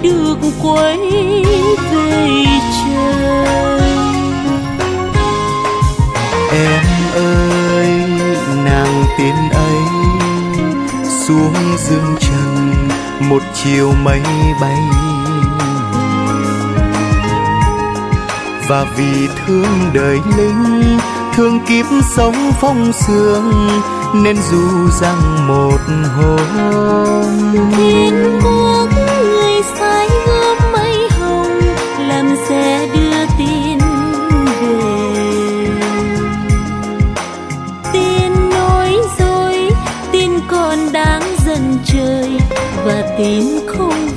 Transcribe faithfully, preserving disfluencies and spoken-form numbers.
được quay về trời. Em ơi nàng tiên ấy xuống dương trần một chiều mây bay, và vì thương đời lính thương kiếp sống phong sương nên dù rằng một hôm thiên quốc người sai gom mây hồng làm xe đưa tin về. Tin nói dối, tin còn đáng dần trời và tin không